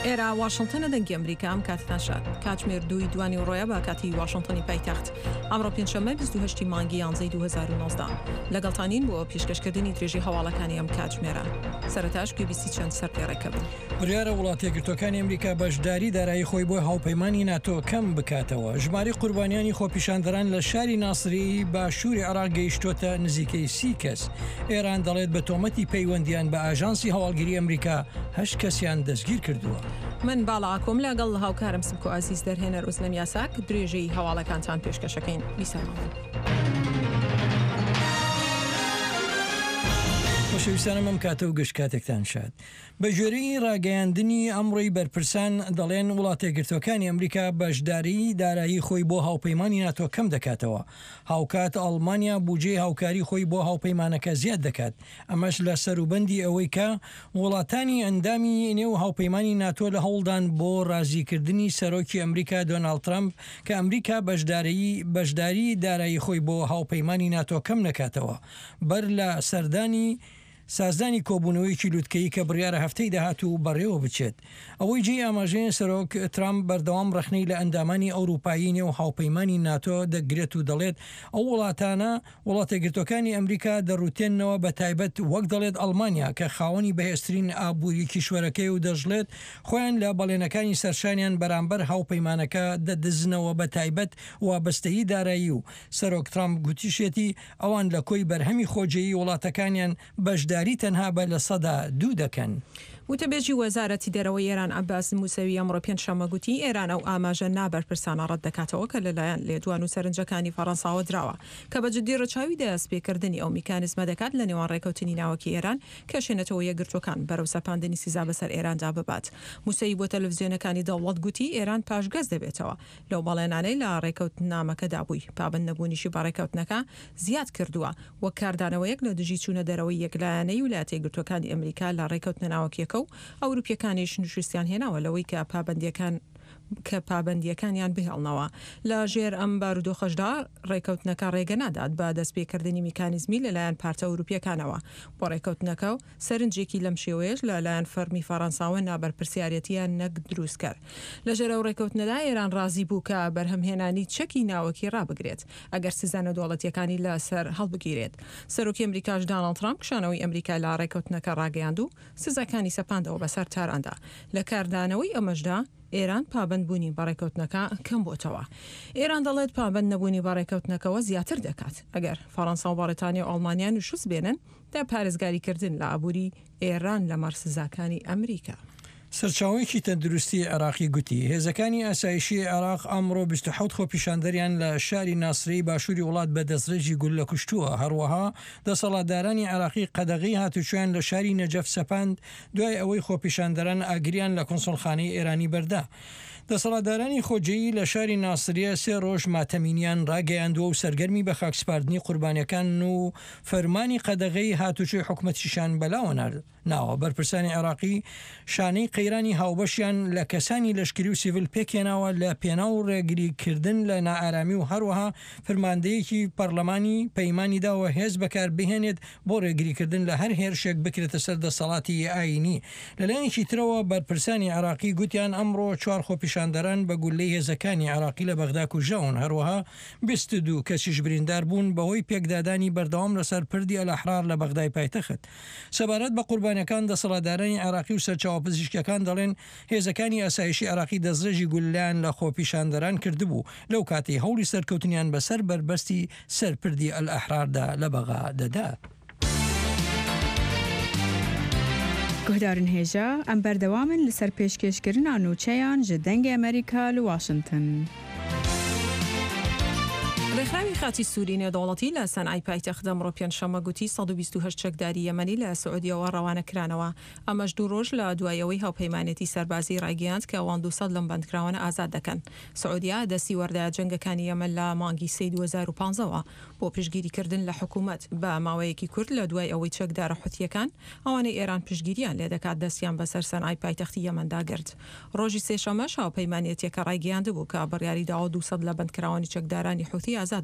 ئێرە واشنگتنە دەنگی ئەمریکا ئەم کاتتان شاد کاتژمێر 2 دوانی ڕۆیە بە کاتی واشنگتنی پایتەخت ئەمڕۆ پێنجشەممە 28 مانگی یانزەی 2019 لەگەڵتانین بۆ پێشکەشکردنی درێژی هەواڵەکانی ئەم کاتژمێرە سەرەتاش گوێبیستی چەند سەرپێڕێکە بن. بڕیارە وڵاتە یەکگرتووەکانی ئەمریکا بەشداری دارایی خۆی بۆ هاوپەیمانی ناتۆ کەم بکاتەوە. ژماری قوربانیانی خۆپیشاندەران لە شاری ناسری باشووری عێراق گەیشتۆتە نزیکەی 30 کەس. ئێران دەڵێت بە تۆمەتی پەیوەندیان بە ئاژانسی هەواڵگیری ئەمریکا 8 کەسیان دەستگیر کردووە. من باڵاکۆم لەگەڵ هاوکارم سمکۆ ئازیز دەرهێنەر ئوزلەم یاساک درێژەی هەواڵەکانتان پێشکەشەکەین بیسەماڵ. خۆشەویستانم ئەم کاتە و گەشت کاتێکتان شاد. بە ژێرەی ڕاگەیاندنی ئەمڕۆی بەرپرسان دەڵێن وڵاتە یەکگرتووەکانی ئەمریکا بەشداری دارایی خۆی بۆ هاوپەیمانی ناتۆ کەم دەکاتەوە. هاوکات ئەڵمانیا بودجێ هاوکاری خۆی بۆ هاوپەیمانەکە زیاد دەکات. ئەمەش لە سەروبەندی ئەوەی کە وڵاتانی ئەندامی نێو هاوپەیمانی ناتۆ لە هەوڵدان بۆ ڕازیکردنی سەرۆکی ئەمریکا دۆناڵد ترامپ کە ئەمریکا بەشداری دارایی خۆی بۆ هاوپەیمانی ناتۆ کەم نەکاتەوە. بەر لە سەردانی سازدانی کۆبوونەوەیکی لووتکەی کە بڕیارە هەفتەی داهاتوو بەڕێوە بچێت. ئەوەی جێ ئاماژەیە سەرۆک ترامپ بەردەوام ڕخنەی لە ئەندامانی ئەوروپایی نێو هاوپەیمانی ناتۆ دەگرێت و دەڵێت ئەو وڵاتانە وڵاتە یەکگرتووەکانی ئەمریکا دەڕوتێنەوە بە تایبەت وەک دەڵێت ئەڵمانیا کە خاوەنی بەهێزترین ئابووری کیشوەرەکەی و دەژڵێت خۆیان لە بەڵێنەکانی سەرشانیان بەرامبەر هاوپەیمانەکە دەدزنەوە بە تایبەت وابەستەیی دارایی و سەرۆک ترامپ گوتیشێتی ئەوان لە کۆی بەرهەمی خۆجێیی وڵاتەکانیان بەشداری تەنها بە لە سەدا 2 دەکەن. وتەبێژی وەزارەتی دەرەوەی ئێران عەباس موسەوی ئەمڕۆ پێنجشەممە گوتی ئێران ئەو ئاماژە نابەرپرسانە ڕەت دەکاتەوە کە لەلایەن لێدوان و سەرنجەکانی فەڕەنساوە دراوە کە بە جددی ڕەچاوی دەستپێکردنی ئەو میکانیزمە دەکات لە نێوان ڕێکەوتنی ناوەکی ئێران کە شوێنێتەوە یەکگرتووەکان بەرەو سەپاندنی سیزا بەسەر ئێراندا ببات. موسەوی بۆ تەلەڤیزیۆنەکانی دەوڵەت گوتی ئێران پاشگەز دەبێتەوە لەو بەڵێنانەی لە ڕێکەوتنامەکەدا بووی. پابند نەبوونیشی بەڕێکەوتنەکە زیاد کردووە وەک کاردانەوەیەک لە دژی چوونە دەرەوەی یەکلایەنەی ویلایەتە یەکگرتووەکانی ئەمریکا لە ڕێکەوتنە ناوەکیەکە و ئەوروپیەکانیش نوشتیان هێناوە لەوەی کە پابندیەکانیان بهێڵنەوە. لە ژێر ئەم بارودۆخەشدا ڕێکەوتنەکە ڕێگە نادات بە دەستپێکردنی میکانیزمی لەلایەن پارتە ئەوروپیەکانەوە بۆ ڕێکەوتنەکە و سەرنجێکی لەم شێوەیەش لەلایەن فەرمی فەڕەنساوە نابەرپرسیارەتیان نەک دروست کرد. لە ژێرە و ڕێکەوتنەدا ئێران ڕازی بوو کە بەرهەمهێنانی چەکی ناوەکی ڕابگرێت ئەگەر سزانە دەوڵەتیەکانی لەسەر هەڵبگیرێت. سەرۆکی ئەمریکاش دۆناڵد ترامپ کشانەوەی ئەمریکا لە ڕێکەوتنەکە ڕاگەیاند و سزاکانی سەپاندەوە بەسەر تاراندا. لە کاردانەوەی ئەمەشدا ئێران پابندبوونی بەڕێکەوتنەکە کەم بۆتەوە. ئێران دەڵێت پابند نەبوونی بەڕێکەوتنەکەەوە زیاتر دەکات ئەگەر فەڕەنسا و بەڕێتانیا و ئەڵمانیان نوشوس بێنن تا پارێزگاریکردن لە ئابووری ئێران لە مەرسزاکانی ئەمریکا. سەرچاوەیەکی تەندروستی عێراقی گوتی هێزەکانی ئاسایشی عێراق ئەمڕۆ 27 خۆپیشاندەریان لە شاری ناسری باشووری وڵات بە دەستڕێژی گول لە کوشتووە. هەروەها دەسەڵاتدارانی عێراقی قەدەغی هاتوچۆیان لە شاری نەجەف سەپاند دوای ئەوەی خۆپیشاندەران ئاگریان لە کۆنسڵخانەی ئێرانی بەردا. دەسەڵاتدارانی خۆجێیی لە شاری ناسریە 3 ڕۆژ ماتەمینیان ڕاگەیاندووە و سەرگەرمی بە خاکسپاردنی قوربانیەکان و فەرمانی قەدەغەی هاتوچۆی حکومەتیشان بەلاوە ناوە. بەرپرسانی عێراقی شانەی قەیرانی هاوبەشیان لە کەسانی لەشکری و سیڤیل پێکێناوە لە پێنا و ڕێگریکردن لە نائارامی و هەروەها فەرماندەیەکی پەرلەمانی پەیمانیداوە هێز بەکار بهێنێت بۆ ڕێگریکردن لە هەر هێرشێک بکرێتە سەر دەسەڵاتی ئاینی. لەلایەنی ترەوە بەرپرسانی عێراقی گوتیان ئەمڕۆ 4 خۆپیشاندەران بە گولەی هێزەکانی عێراقی لە بەغدا کوژراون. هەروەها 22 کەسیش بریندار بوون بەهۆی پێکدادانی بەردەوام لەسەر پردی ئەلەحرار لە بەغدای پایتەخت. سەبارەت بە قوربانیەکان دەسەڵاتدارانی عێراقی و سەرچاوە پزیشکیەکان دەڵێن هێزەکانی ئاسایشی عێراقی دەستڕێژی گولیان لە خۆپیشاندەران کردبوو لەو کاتی هەوڵی سەرکەوتنیان بەسەر بربەستی سەرپردی ئەلەحراردا لە بەغا دەدا. گۆدارن هێژە ئەم بەردەوامن لەسەر پێشکەشکردنا نوچەیان ji دەنگی ئەمریکا لە واشنگتن. ڕێکخراوی خاتی سووری نێودەوڵەتی لە سەنعای پایتەخت ئەمڕۆ پێنجشەممە گوتی 128 چەکداری یەمەنی لە سعودیەوە ڕەوانەکرانەوە. ئەمەش 2 ڕۆژ لە دوایەوەی هاوپەیمانێتی سەربازی ڕایگەیاند کە ئەوان 200 لەم بەندکراوانە ئازاد دەکەن. سعودیا دەستی وەردایە جەنگەکانی یەمەن لە مانگی 2015ەوە بۆ پشگیریکردن لە حکوومەت بە ماوەیەکی کورت لە دوای ئەوەی چەکدارە حوتیەکان ئەوانەی ئێران پشگیریان لێ دەکات دەستیان بەسەر سەنعای پایتەختی یەمەندا گرت. ڕۆژی سێشەممەش هاوپەیمانێتیەکە ڕایگەیاند بوو کە بڕیاری داوە 200 لە بەندکراوانی چەکدارانی حوتی ئازاد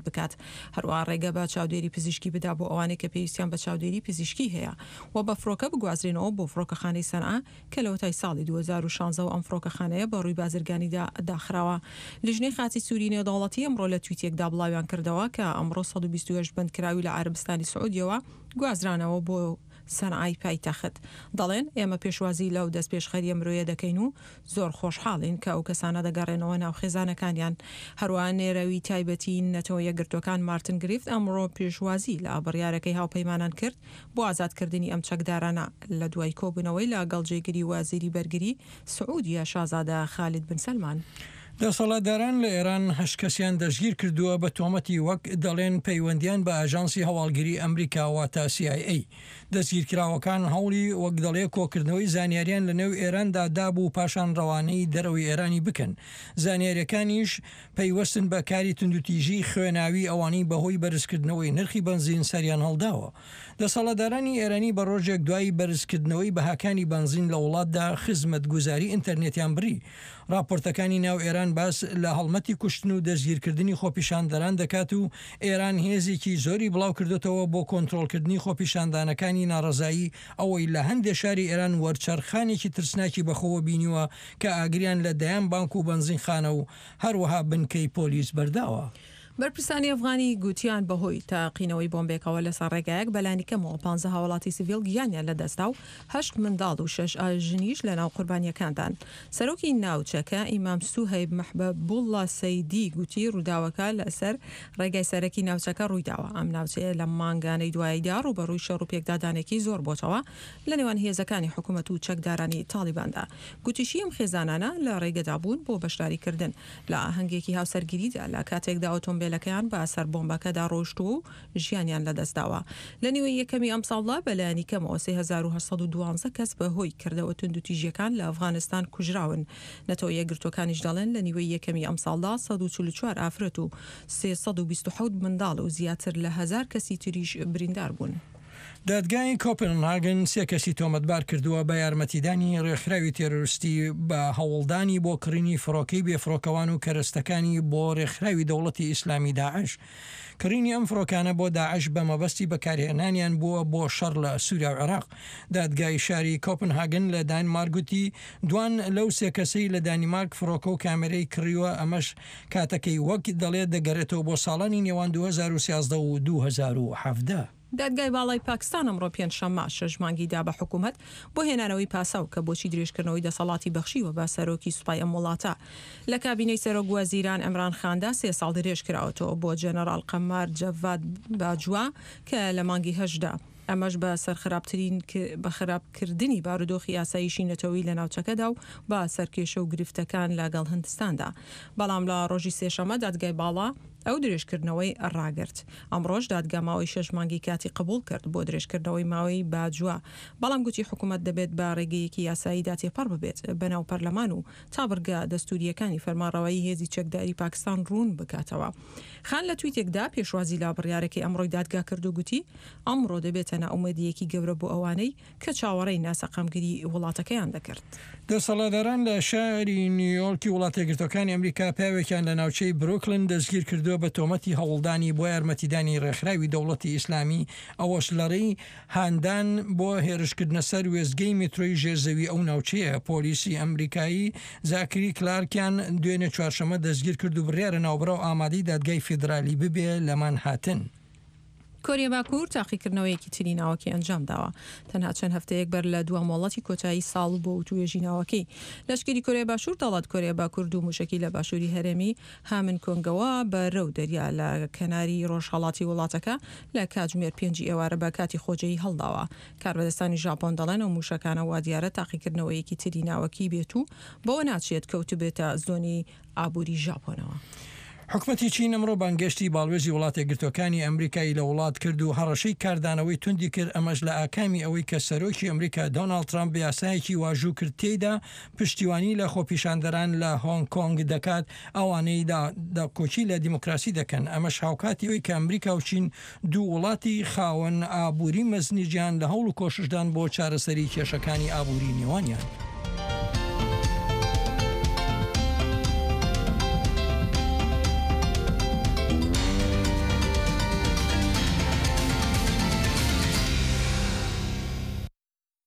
بکات هەروە ڕێگە بە چاودێری پزیشکی بدا بۆ ئەوانەی کە پێویستیان بە چاودێری پزیشکی هەیە و بە فڕۆکە بگوازرێنەوە بۆ فڕۆکەخانەی سەنعا کە لەوەتای ساڵی 2016 و ئەم فڕۆکەخانەیە بە ڕووی بازرگانیدا داخراوە. لیژنەی خاچی سووری نێودەوڵەتی ئەمڕۆ لە تویتێکدا بڵاویان کردەوە کە ئەمڕۆ 128 بندکراوی لە عەربستانی سعودیەوە گوازرانەوە بۆ سەنعای پایتەخت. دەڵێن ئێمە پێشوازی لەو دەست پێشخەریە مرۆیە دەکەین و زۆر خۆشحاڵین کە ئەو کەسانە دەگەڕێنەوە ناو خێزانەکانیان. هەروە نێرەوی تایبەتی نەتەوە یەکگرتوەکان مارتن گریفت ئەمڕۆ پێشوازی لە بڕیارەکەی هاوپەیمانان کرد بۆ ئازادکردنی ئەم چەکدارانە لە دوای کۆبوونەوەی لا گەڵجێگری وازیری بەرگری سعودیە شازادە خالید بن سەلمان. دەسەڵاتداران لە ئێران هەشت کەسیان دەستگیر کردووە بە تۆمەتی وەک دەڵێن پەیوەندیان بە ئاژانسی هەواڵگیری ئەمریکاوە تا CIA. دەستگیرکراوەکان هەوڵی وەک دەڵێ کۆکردنەوەی زانیاریان لە نێو ئێراندا دابوو پاشان ڕەوانەی دەرەوەی ئێرانی بکەن. زانیاریەکانیش پەیوەستن بە کاری توندوتیژی خوێناوی ئەوانەی بەهۆی بەرزکردنەوەی نرخی بنزین سەریان هەڵداوە. دەسەڵاتدارانی ئێرانی بە ڕۆژێک دوای بەرزکردنەوەی بەهاکانی بنزین لە وڵاتدا خزمەتگوزاری ئینتەرنێتیان بری. راپۆرتەکانی ناو ئێران باس لە هەڵمەتی کوشتن و دەستگیرکردنی خۆپیشاندەران دەکات و ئێران هێزێکی زۆری بڵاو کردوتەوە بۆ کۆنتڕۆلکردنی خۆپیشاندانەکانی ناڕزایی ئەوەی لە هەندێک شاری ئێران وەرچەرخانێکی ترسناکی بەخۆوە بینیوە کە ئاگریان لە دەیان بانک و بنزینخانە و هەروەها بنکەی پۆلیس بەرداوە. بەرپرسانی ئەفغانی گوتیان بەهۆی تاقینەوەی بۆمبێکەوە لەسەر ڕێگایەک بەلانی کەمەوە 15 هاوڵاتی سیڤیل گیانیان لەدەستا و 8 منداڵ و 6 ئاژنیش لە ناو قوربانیەکاندان. سەرۆکی ناوچەکە ئیمام سوهەیب مەحبەبوڵڵا سەیدی گوتی ڕووداوەکە لەسەر ڕێگای سەرەکی ناوچەکە ڕوویداوە. ئەم ناوچەیە لە مانگانەی دواییدا ڕوبەڕووی شەڕ و پێکدادانێکی زۆر بۆتەوە لە نێوان هێزەکانی حکوومەت و چەکدارانی تاڵیباندا. گوتیشی ئەم خێزانانە لە ڕێگەدا بوون بۆ بەشداریکردن لە ئاهەنگێکی هاوسەرگیریدا لە کاتێکدا ئۆتۆمبیلەکەیان بە سەر بۆمبەکەدا ڕۆشت و ژیانیان لەدەستداوە. لە نیوەی یەکەمی ئەم ساڵدا بەلایانی کەمەوە 3812 کەس بەهۆی کردەوە توندوتیژیەکان لە ئەفغانستان کوژراون. نەتەوە یەکگرتوەکانیش دەڵێن لە نیوەی یەکەمی ئەم ساڵدا 144 ئافرەت و 327 منداڵ و زیاتر لە 1000 کەسی تریش بریندار بوون. دادگای کۆپنهاگن 3 کەسی تۆمەتبار کردووە بە یارمەتیدانی ڕێکخراوی تێرۆریستی بە هەوڵدانی بۆ کڕینی فڕۆکەی بێفرۆکەوان و کەرەستەکانی بۆ ڕێکخراوی دەوڵەتی ئیسلامی داعش. کڕینی ئەم فڕۆکانە بۆ داعش بە مەبەستی بەکارهێنانیان بووە بۆ شەڕ لە سووریا و عێراق. دادگای شاری کۆپنهاگن لە دانمارگوتی دوان لەو 3 کەسەی لە دانیمارک فڕۆکە و کامێرەی کڕیوە ئەمەش کاتەکەی وەک دەڵێت دەگەرێتەوە بۆ ساڵانی نێوان 2013 و 2017. دادگای باڵای پاکستان ئەمڕۆ پێنجشەممە 6 مانگیدا بە حکوومەت بۆ هێنانەوەی پاساو کە بۆچی درێژکردنەوەی دەسەڵاتی بەخشیوە بە سەرۆکی سوپای ئەم وڵاتە. لە کابینەی سەرۆک وەزیران ئەمران خاندا 3 ساڵ درێژ کراوەتەوە بۆ جەنەڕال قەمار جەڤاد باجووا کە لە مانگی هەشدا. ئەمەش بە سەرخراپترین بە خراپکردنی بارودۆخی ئاسایشی نەتەوەی لە ناوچەکەدا و بە سەرکێشە و گرفتەکان لەگەڵ هەندستاندا. بەڵام لە ڕۆژی سێشەمە دادگای باڵا ئەو درێژکردنەوەی ڕاگرت. ئەمڕۆژ دادگا ماوەی 6 مانگی کاتی قبول کرد بۆ درێژکردنەوەی ماوەی باجووە. بەڵام گوتی حکوومەت دەبێت بە ڕێگەیەکی یاساییدا تێپەڕ ببێت بەناو پەرلەمان و تا بڕگە دەستوریەکانی فەرمانڕەوایی هێزی چەکداری پاکستان ڕوون بکاتەوە. خان لە تویتێکدا پێشوازی لا بڕیارەکەی ئەمڕۆی دادگا کرد و گوتی ئەمڕۆ دەبێتە ناومێدیەکی گەورە بۆ ئەوانەی کە چاوەڕێی ناسەقامگیری وڵاتەکەیان دەکرد. دەسەڵاتداران لە شاری نیویۆرکی وڵاتە یەکگرتوەکانی ئەمریکا پیاوێکیان لە ناوچەی بروکلین دەستگیر کردووە بە تۆمەتی هەوڵدانی بۆ یارمەتیدانی ڕێکخراوی دەوڵەتی ئیسلامی ئەوەش لەڕێی هاندان بۆ هێرشکردنە سەر وێستگەی مترۆی ژێرزەوی ئەو ناوچەیە. پۆلیسی ئەمریکایی زاکری کلارکیان دوێنێ چوارشەمە دەستگیر کرد و بڕیارە ناوبڕاو ئامادەی دادگای فیدرالی ببێ لە مانهاتن. کۆریا باکوور تاقیکردنەوەیەکی تری ناوەکی ئەنجام داوە تەنها چەند هەفتەیەک بەر لە دووە مۆڵەتی کۆتایی ساڵ بۆ توێژی ناوەکەی. لەشکری کۆریا باشوور دەڵات کۆریا باکوور دوو موشکی لە باشووری هەرێمی هامن کۆنگەوە بە ڕێو دەریا لە کەناری ڕۆژهەڵاتی وڵاتەکە لە کاتژمێر 5 ئێوارە بە کاتی خۆجەی هەڵداوە. کاربەدەستانی ژاپۆن دەڵێن ئەو موشکانە وا دیارە تاقیکردنەوەیەکی تری ناوەکی بێت و بۆ ناچێت کەوت بێتە زۆنی ئابووری ژاپۆنەوە. حکومەتی چین ئەمڕۆ بانگشتی باڵوێزی وڵاتە یەکگرتوەکانی ئەمریکای لە وڵات کرد و هەڕەشەی کاردانەوەی توندی کرد. ئەمەش لە ئاکامی ئەوەی کە سەرۆکی ئەمریکا دۆناڵد ترامپ یاسایەکی واژوو کرد تێیدا پشتیوانی لە خۆپیشاندەران لە هۆنگ کۆنگ دەکات ئەوانەی کۆچی لە دیموکراسی دەکەن. ئەمەش هاوکاتی ئەوەی کە ئەمریکا و چین دوو وڵاتی خاوەن ئابووری مەزنی گیان لە هەوڵ و کۆششدان بۆ چارەسەری کێشەکانی ئابووری نێوانیان.